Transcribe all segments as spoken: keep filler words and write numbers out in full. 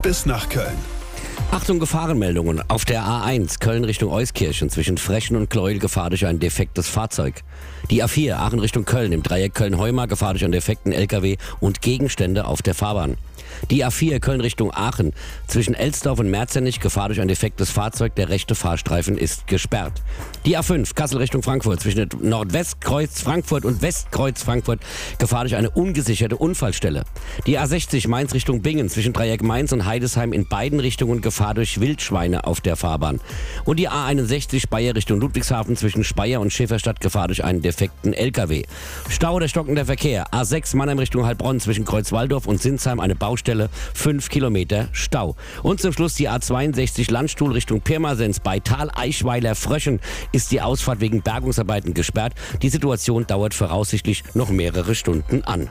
bis nach Köln. Achtung, Gefahrenmeldungen. Auf der A eins Köln Richtung Euskirchen zwischen Frechen und Gleuel Gefahr durch ein defektes Fahrzeug. Die A vier Aachen Richtung Köln im Dreieck Köln-Heumar Gefahr durch einen defekten L K W und Gegenstände auf der Fahrbahn. Die A vier Köln Richtung Aachen zwischen Elsdorf und Merzernich Gefahr durch ein defektes Fahrzeug. Der rechte Fahrstreifen ist gesperrt. Die A fünf Kassel Richtung Frankfurt zwischen Nordwestkreuz Frankfurt und Westkreuz Frankfurt Gefahr durch eine ungesicherte Unfallstelle. Die A sechzig Mainz Richtung Bingen zwischen Dreieck Mainz und Heidesheim in beiden Richtungen Gefahr durch Wildschweine auf der Fahrbahn. Und die A einundsechzig Speyer Richtung Ludwigshafen zwischen Speyer und Schäferstadt Gefahr durch einen defekten L K W. Stau oder stockender Verkehr. A sechs Mannheim Richtung Heilbronn zwischen Kreuzwaldorf und Sinsheim eine Baustelle, fünf Kilometer Stau. Und zum Schluss die A zweiundsechzig Landstuhl Richtung Pirmasens bei Tal-Eichweiler Fröschen ist die Ausfahrt wegen Bergungsarbeiten gesperrt. Die Situation dauert voraussichtlich noch mehrere Stunden an.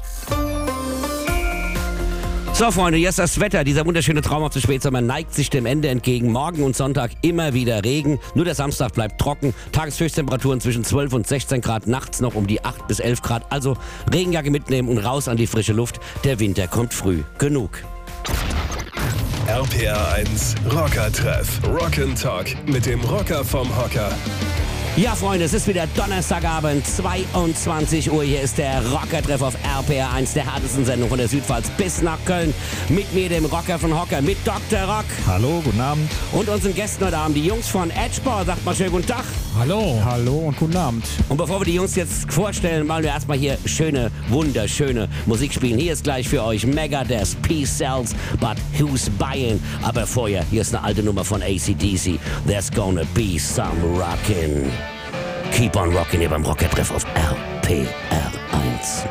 So, Freunde, jetzt das Wetter. Dieser wunderschöne traumhafte Spätsommer neigt sich dem Ende entgegen. Morgen und Sonntag immer wieder Regen. Nur der Samstag bleibt trocken. Tageshöchsttemperaturen zwischen zwölf und sechzehn Grad. Nachts noch um die acht bis elf Grad. Also Regenjacke mitnehmen und raus an die frische Luft. Der Winter kommt früh genug. R P R eins Rocker-Treff. Rock'n'Talk mit dem Rocker vom Hocker. Ja, Freunde, es ist wieder Donnerstagabend, zweiundzwanzig Uhr. Hier ist der Rocker-Treff auf R P R eins, der härtesten Sendung von der Südpfalz bis nach Köln. Mit mir, dem Rocker von Hocker, mit Doktor Rock. Hallo, guten Abend. Und unseren Gästen heute Abend, die Jungs von Edgebar. Sagt mal schön guten Tag. Hallo. Hallo und guten Abend. Und bevor wir die Jungs jetzt vorstellen, wollen wir erstmal hier schöne, wunderschöne Musik spielen. Hier ist gleich für euch Megadeth, Peace Sells, but who's buying? Aber vorher, hier ist eine alte Nummer von A C D C. There's gonna be some rockin'. Keep on rockin' hier beim Rocker-Treff auf R P R eins.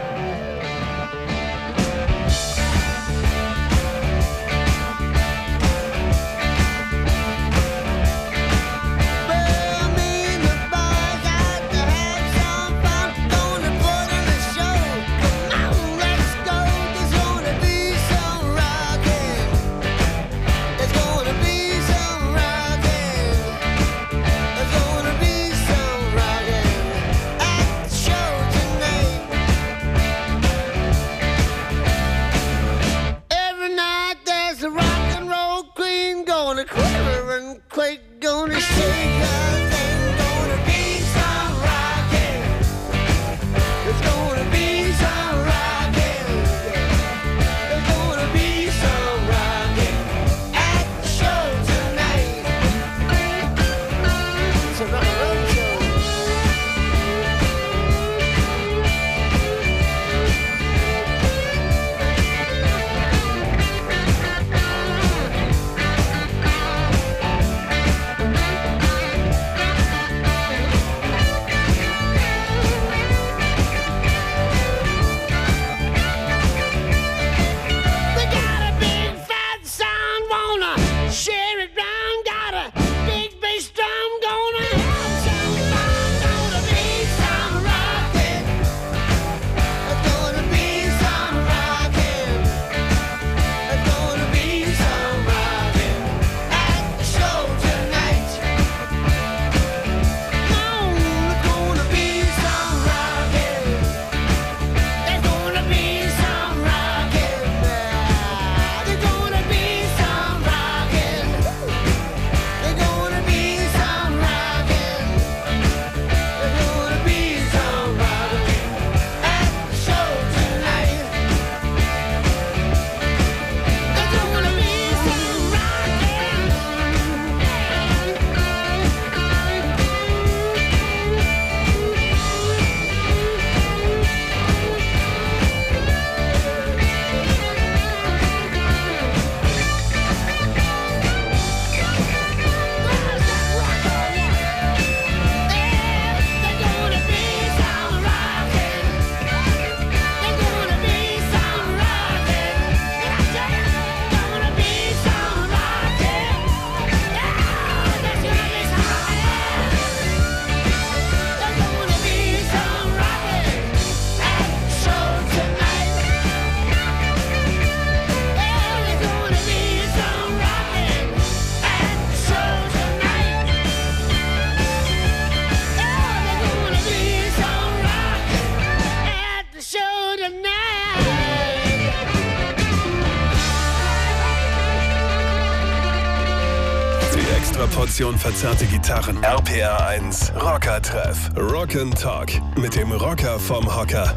extra Portion verzerrte Gitarren. R P R eins Rocker-Treff. Rock'n'Talk mit dem Rocker vom Hocker.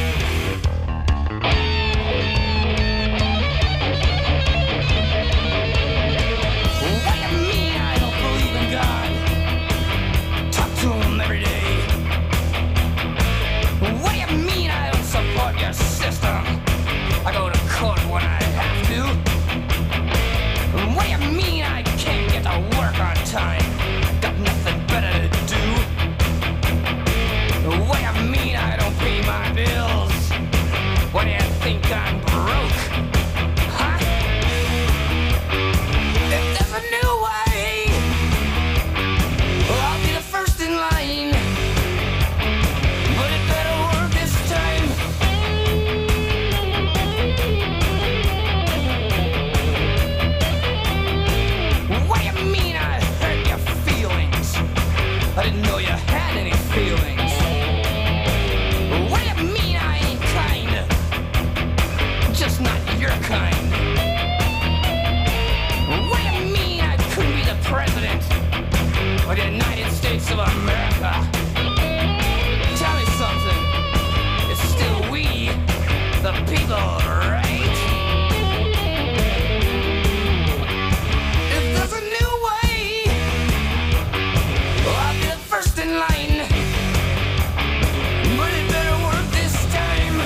I go to court when I have to. What do you mean I can't get to work on time? Got nothing better to do. What do you mean I don't pay my bills? What do you think I'm broke? Huh? If there's a new way, well, I'll be the first in line. But it better work this time. I didn't know you had any feelings. What do you mean I ain't kind? Just not your kind. What do you mean I couldn't be the president of the United States of America? Tell me something. It's still we, the people, right? First in line, but it better work this time.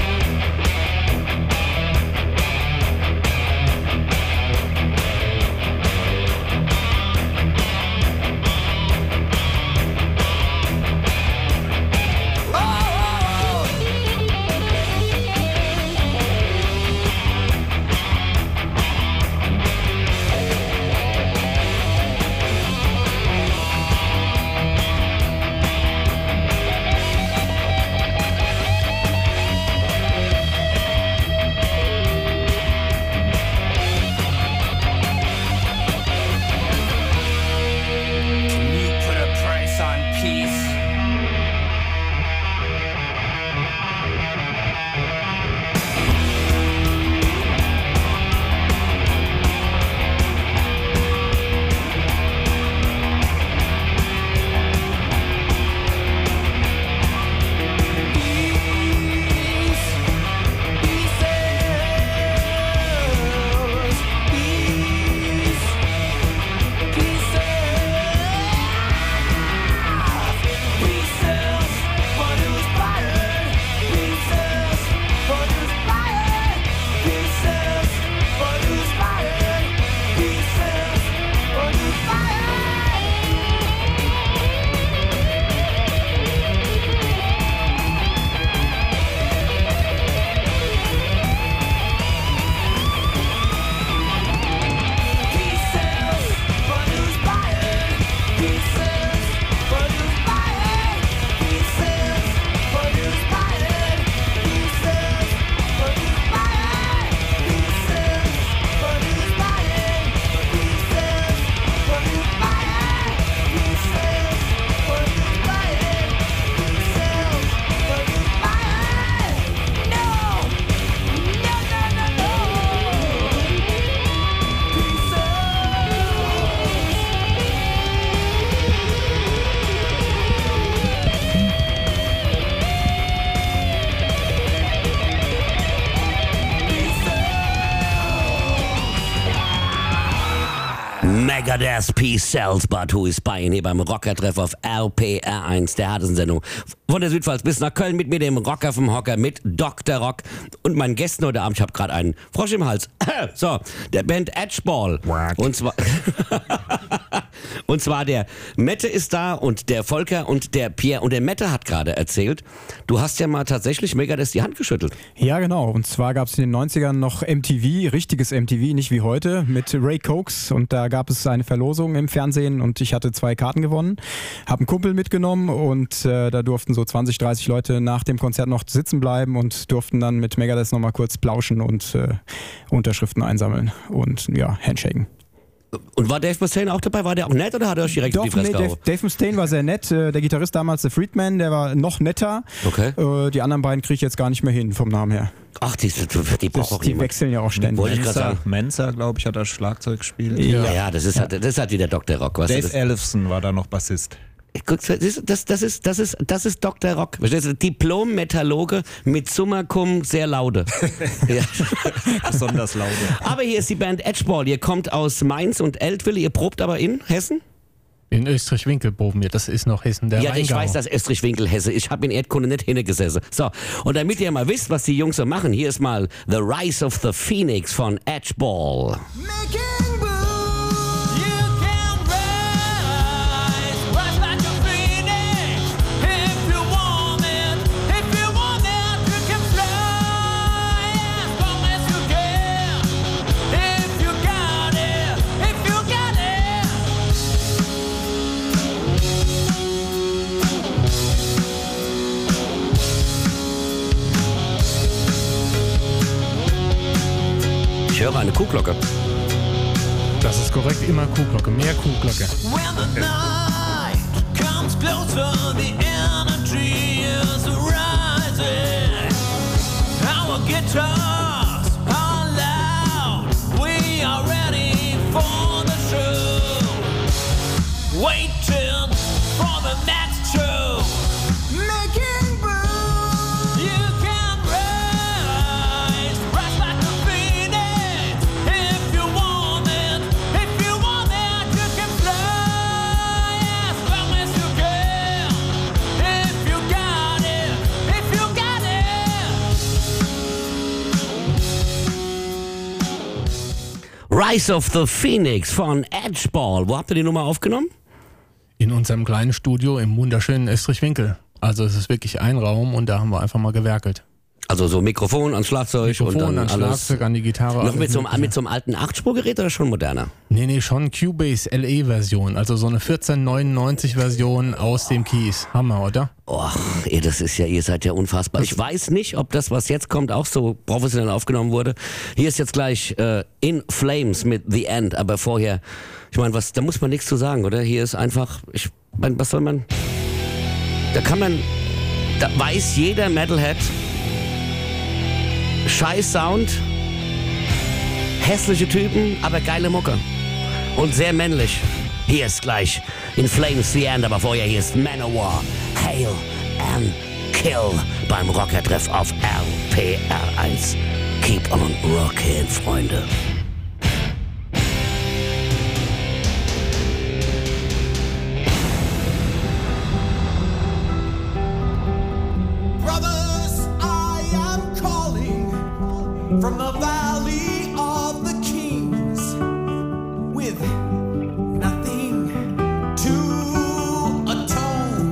Megadeth, Peace Sells, but who is buying hier beim Rocker-Treff auf R P R eins, der Hartesen-Sendung. Von der Südpfalz bis nach Köln mit mir, dem Rocker vom Hocker, mit Doktor Rock und meinen Gästen heute Abend. Ich habe gerade einen Frosch im Hals. So, der Band Edgeball. Und zwar, und zwar der Mette ist da und der Volker und der Pierre. Und der Mette hat gerade erzählt, du hast ja mal tatsächlich Megadeth die Hand geschüttelt. Ja, genau. Und zwar gab es in den neunzigern noch M T V, richtiges M T V, nicht wie heute, mit Ray Cokes. Und da gab es eine Verlosung im Fernsehen und ich hatte zwei Karten gewonnen. Hab einen Kumpel mitgenommen und äh, da durften so zwanzig, dreißig Leute nach dem Konzert noch sitzen bleiben und durften dann mit Megadeth nochmal kurz plauschen und äh, Unterschriften einsammeln und ja, handshaken. Und war Dave Mustaine auch dabei? War der auch nett oder hat er euch direkt Doch, auf die Fresse nee, Dave, gehauen? Dave Mustaine war sehr nett. Der Gitarrist damals, der Friedman, der war noch netter. Okay. Die anderen beiden kriege ich jetzt gar nicht mehr hin vom Namen her. Ach, die, die braucht Das, auch die jemand. wechseln ja auch ständig. Wollte ich gerade Mensa, sagen. Mensa glaube ich, hat das Schlagzeug gespielt. Ja, ja, das ist, Halt, das ist halt wieder Doktor Rock. Weißt du, Dave das, Ellefson war da noch Bassist. Guck, das, ist- das, das, ist, das, ist, das ist Doktor Rock. Verstehst du? Diplom-Metallurge mit Summa Cum sehr laude. Ja. Besonders laut. Aber hier ist die Band Edgeball. Ihr kommt aus Mainz und Eltville. Ihr probt aber in Hessen? In Österreich-Winkel proben wir, das ist noch Hessen, der Ja, ich Rheingau. weiß, dass Österreich-Winkel Hesse. Ich habe in Erdkunde nicht hingesessen. So, und damit ihr mal wisst, was die Jungs so machen, hier ist mal The Rise of the Phoenix von Edgeball. Making moves. You can rise, rise like a phoenix. If you want it, if you want it, you can fly as long as you can. If you got it, if you got it. Ich höre eine Kuhglocke. Das ist korrekt, immer Kuhglocke, mehr Kuhglocke. When the night comes closer, the energy is rising. Our guitars are loud. We are ready for the show. Waiting for the next show. Making moves. You can rise, rise like a phoenix. If you want it, if you want it, you can fly as long as you can. If you got it, if you got it. Rise of the Phoenix von Edgeball. Wo habt ihr die Nummer aufgenommen? In unserem kleinen Studio im wunderschönen Österreich-Winkel. Also es ist wirklich ein Raum und da haben wir einfach mal gewerkelt. Also so Mikrofon ans Schlagzeug Mikrofon, und dann an alles. Schlagzeug, an die Gitarre. Noch alles mit so, einem, Mögliche. mit so einem alten acht-Spur-Gerät oder schon moderner? Nee, nee, schon Cubase L E-Version. Also so eine vierzehn neunundneunzig-Version aus dem Keys. Hammer, oder? Oh, ihr, das ist ja, ihr seid ja unfassbar. Ich weiß nicht, ob das, was jetzt kommt, auch so professionell aufgenommen wurde. Hier ist jetzt gleich äh, In Flames mit The End, aber vorher, ich meine, was, da muss man nichts zu sagen, oder? Hier ist einfach, ich meine, was soll man, da kann man, da weiß jeder Metalhead, scheiß Sound, hässliche Typen, aber geile Mucke und sehr männlich. Hier ist gleich In Flames The End, aber vorher hier ist Manowar, Hail and Kill beim Rockertreff auf R P R eins. Keep on rockin', Freunde. Brothers, I am calling from the valley of the kings with nothing to atone.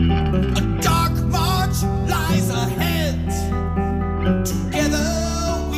A dark march lies ahead. Together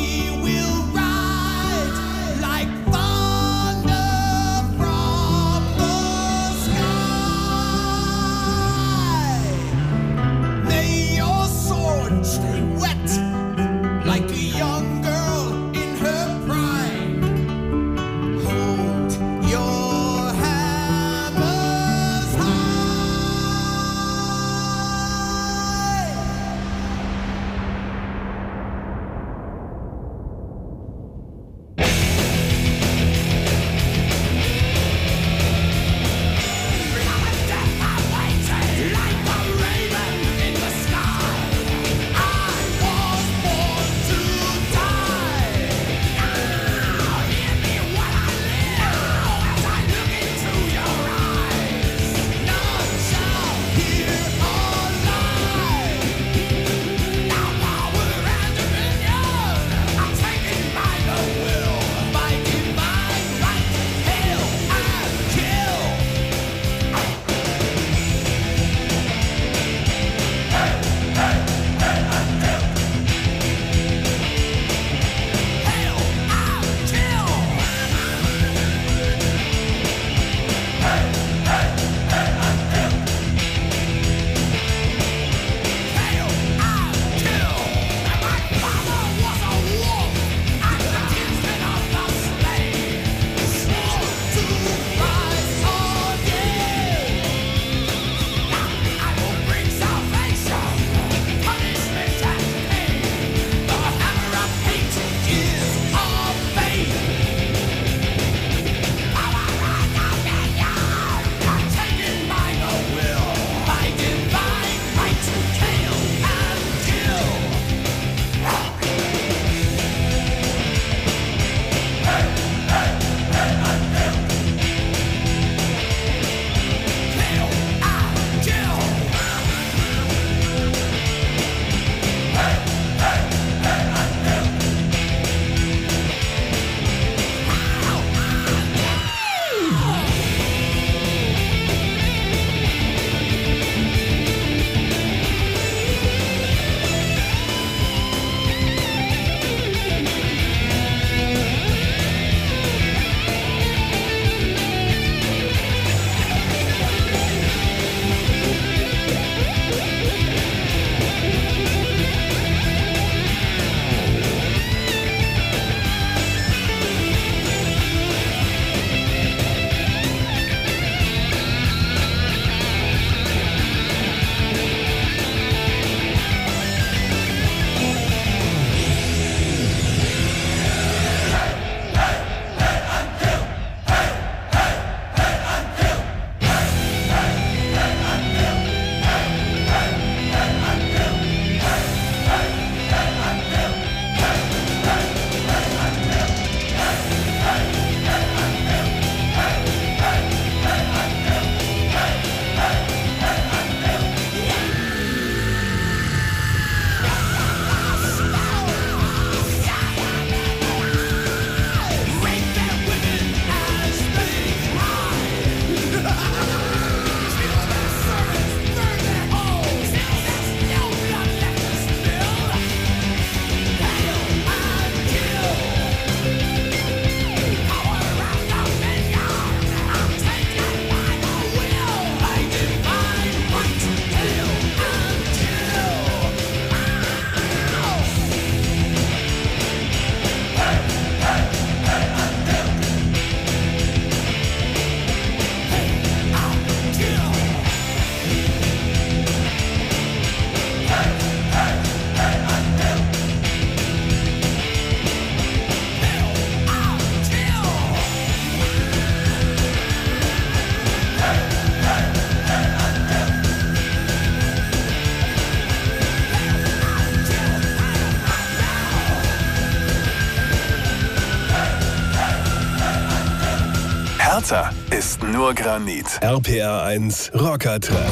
Härter ist nur Granit. R P R eins Rocker-Treff.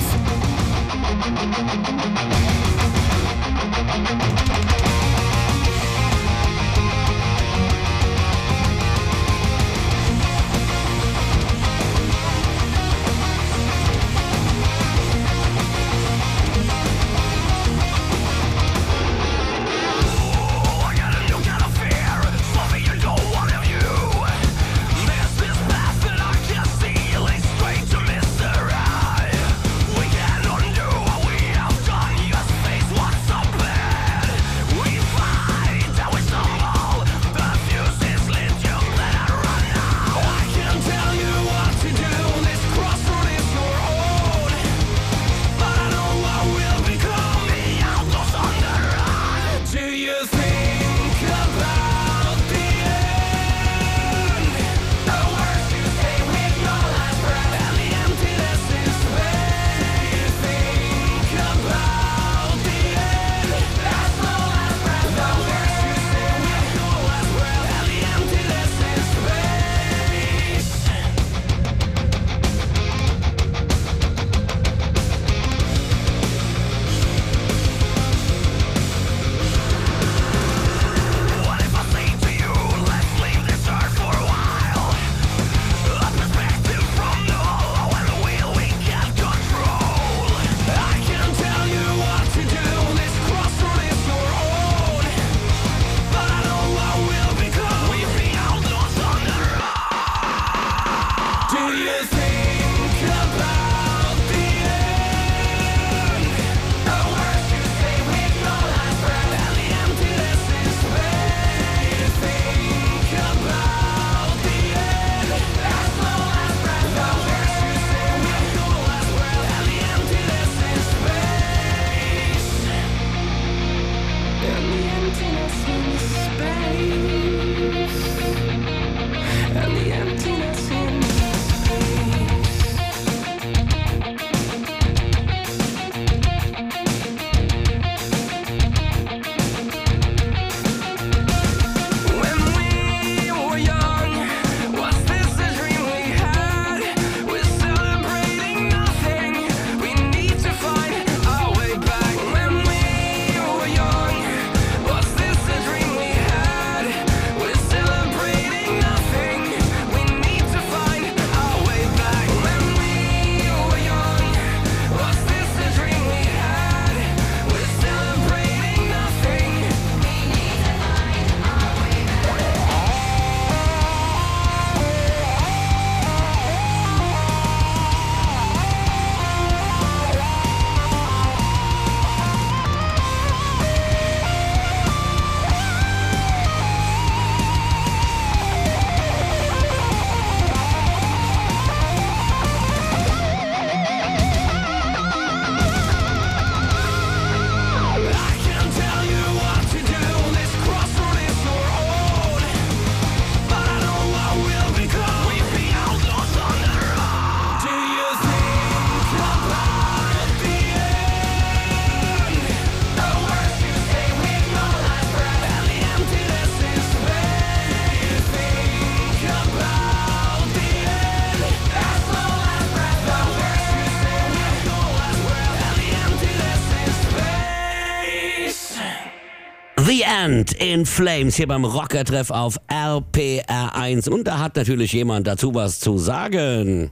The End in Flames hier beim Rocker-Treff auf R P R eins. Und da hat natürlich jemand dazu was zu sagen.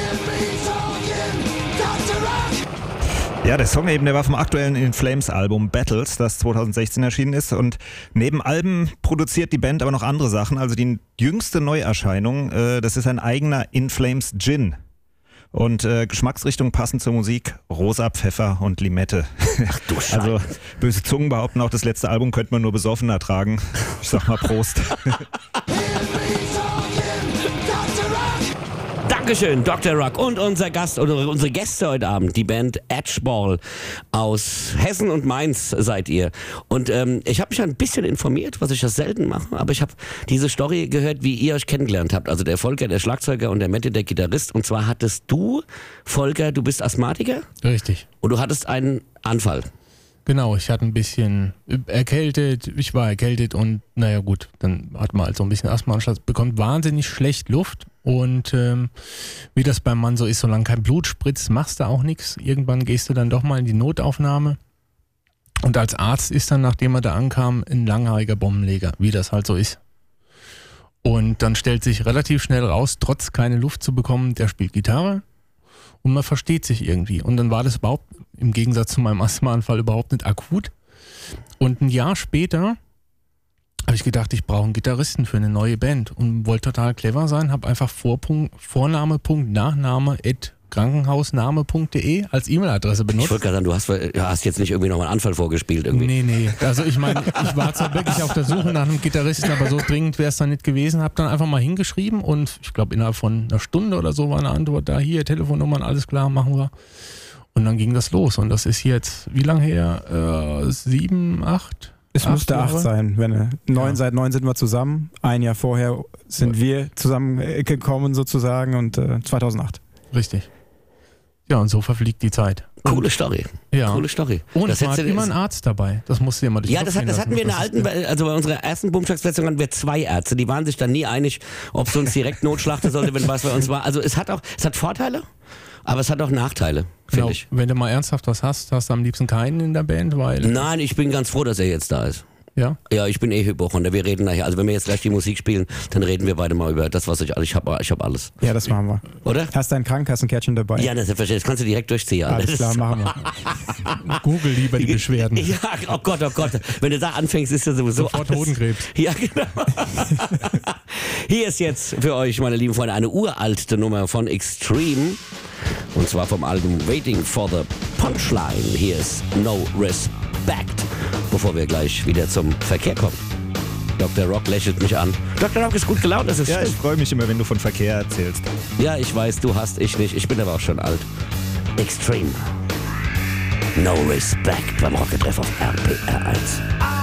Ja, der Song eben, der war vom aktuellen In Flames Album Battles, das zwanzig sechzehn erschienen ist. Und neben Alben produziert die Band aber noch andere Sachen. Also die jüngste Neuerscheinung, äh, das ist ein eigener In Flames Gin. Und äh, Geschmacksrichtung passend zur Musik, rosa, Pfeffer und Limette. Ach du Scheiße. Also böse Zungen behaupten auch, das letzte Album könnte man nur besoffen ertragen. Ich sag mal Prost. Dankeschön, Doktor Rock. Und unser Gast oder unsere Gäste heute Abend, die Band Edgeball aus Hessen und Mainz seid ihr. Und ähm, ich habe mich ein bisschen informiert, was ich ja selten mache, aber ich habe diese Story gehört, wie ihr euch kennengelernt habt. Also der Volker, der Schlagzeuger, und der Mette, der Gitarrist. Und zwar hattest du, Volker, du bist Asthmatiker? Richtig. Und du hattest einen Anfall. Genau, ich hatte ein bisschen erkältet, ich war erkältet und naja gut, dann hat man halt so ein bisschen Asthma, bekommt wahnsinnig schlecht Luft Und ähm, wie das beim Mann so ist, solange kein Blut spritzt, machst du auch nichts. Irgendwann gehst du dann doch mal in die Notaufnahme. Und als Arzt ist dann, nachdem er da ankam, ein langhaariger Bombenleger, wie das halt so ist. Und dann stellt sich relativ schnell raus, trotz keine Luft zu bekommen, der spielt Gitarre und man versteht sich irgendwie. Und dann war das überhaupt, im Gegensatz zu meinem Asthmaanfall, überhaupt nicht akut. Und ein Jahr später habe ich gedacht, ich brauche einen Gitarristen für eine neue Band und wollte total clever sein, habe einfach Vorpunkt, Vorname, Punkt, Nachname, at krankenhausname punkt de als E-Mail-Adresse benutzt. Ich wollte gerade sagen, du hast, du hast jetzt nicht irgendwie noch mal einen Anfall vorgespielt irgendwie. Nee, nee. Also ich meine, ich war zwar wirklich auf der Suche nach einem Gitarristen, aber so dringend wäre es dann nicht gewesen. Habe dann einfach mal hingeschrieben und ich glaube innerhalb von einer Stunde oder so war eine Antwort da. Hier, Telefonnummern, alles klar, machen wir. Und dann ging das los und das ist jetzt, wie lange her? Äh, sieben, acht? Es müsste acht Jahre? sein. Wenn, neun, Ja. Seit neun sind wir zusammen. Ein Jahr vorher sind wir zusammengekommen sozusagen und äh, zweitausendacht. Richtig. Ja, und so verfliegt die Zeit. Coole Story. Ja. Coole Story. Und das man hat hättest du- immer einen Arzt dabei. Das musst du dir mal durch den Ja, Kopf das, hat, gehen das lassen. hatten wir in der Das alten, ist- also bei unserer ersten Bumschlagsversion hatten wir zwei Ärzte, die waren sich dann nie einig, ob es uns direkt notschlachten sollte, wenn was bei uns war. Also es hat auch, es hat Vorteile, aber es hat auch Nachteile, finde Genau, ich. wenn du mal ernsthaft was hast, hast du am liebsten keinen in der Band, weil... Nein, ich bin ganz froh, dass er jetzt da ist. Ja? Ja, ich bin eh Hypochonder. Wir reden nachher. Also wenn wir jetzt gleich die Musik spielen, dann reden wir beide mal über das, was ich alles. Ich habe ich hab alles. Ja, das machen wir. Oder? Hast dein Krankenkassenkärtchen dabei? Ja, das ist verständlich. Das kannst du direkt durchziehen. Alles klar, machen wir. Google lieber die Beschwerden. Ja, oh Gott, oh Gott. Wenn du da anfängst, ist das sowieso Sofort alles- Hodenkrebs. Ja, genau. Hier ist jetzt für euch, meine lieben Freunde, eine uralte Nummer von Extreme. Und zwar vom Album Waiting for the Punchline. Hier ist No Respect. Bevor wir gleich wieder zum Verkehr kommen. Doktor Rock lächelt mich an. Doktor Rock ist gut gelaunt, das ist Ja, ich schön. freue mich immer, wenn du von Verkehr erzählst. Ja, ich weiß, du hast, ich nicht. Ich bin aber auch schon alt. Extreme. No Respect beim Rocketreff auf R P R eins. I